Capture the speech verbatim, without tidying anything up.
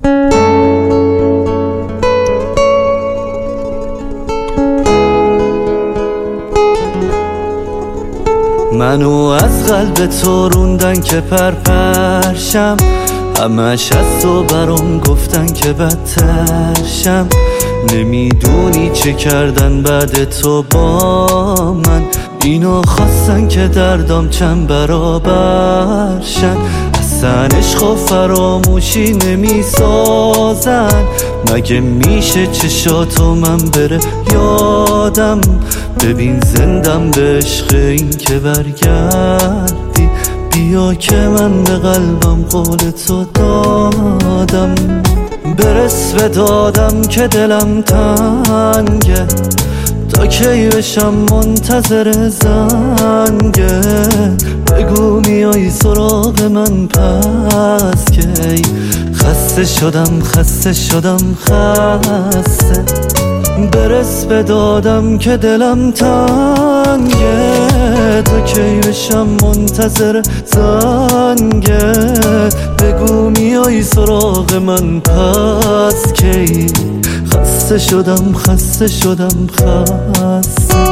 منو از قلب تو روندن که پرپرشم، همش از تو برام گفتن که بدترشم. نمیدونی چه کردن بعد تو با من، اینا خواستن که دردام چند برابر شن. اصلا عشق و فراموشی نمیسازن، مگه میشه چشاتو من بره یادم؟ ببین زندم به عشق این که برگردی، بیا که من به قلبم قول تو دادم. برس به دادم که دلم تنگه، تا کی بشم منتظر زنگه. بگو میای سراغ من پس کی؟ خسته شدم خسته شدم خسته. برس به دادم که دلم تنگه، تا کی بشم منتظر زنگه. بگو میای سراغ من پس کی؟ خسته شدم خسته شدم خسته.